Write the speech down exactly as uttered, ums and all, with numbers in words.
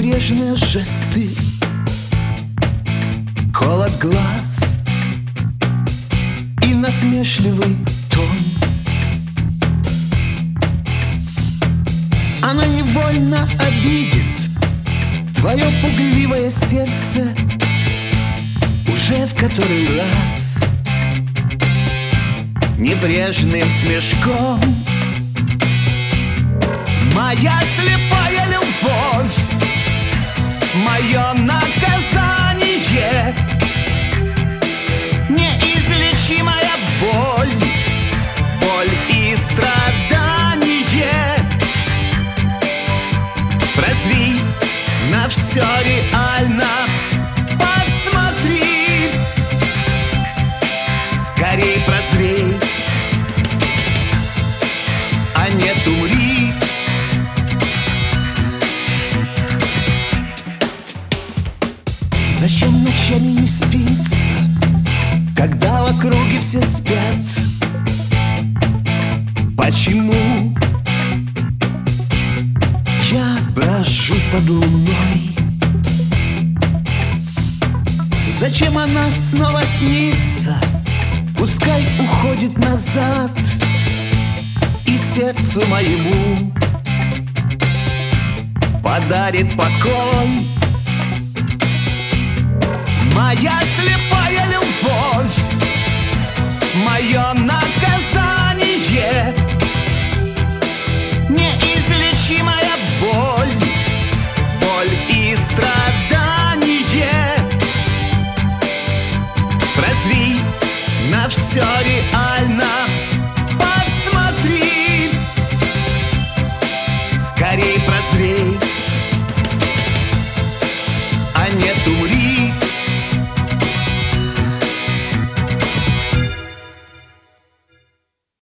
небрежные жесты, холод глаз и насмешливый тон. Она невольно обидит твое пугливое сердце уже в который раз небрежным смешком. Моя слепая любовь, мое наказание, неизлечимая боль, боль и страдание. Прозри на все реально, посмотри, скорей прозри, а нет умри. Зачем ночами не спится, когда в округе все спят? Почему я брожу под луной? Зачем она снова снится? Пускай уходит назад, и сердцу моему подарит покой. Моя слепая любовь,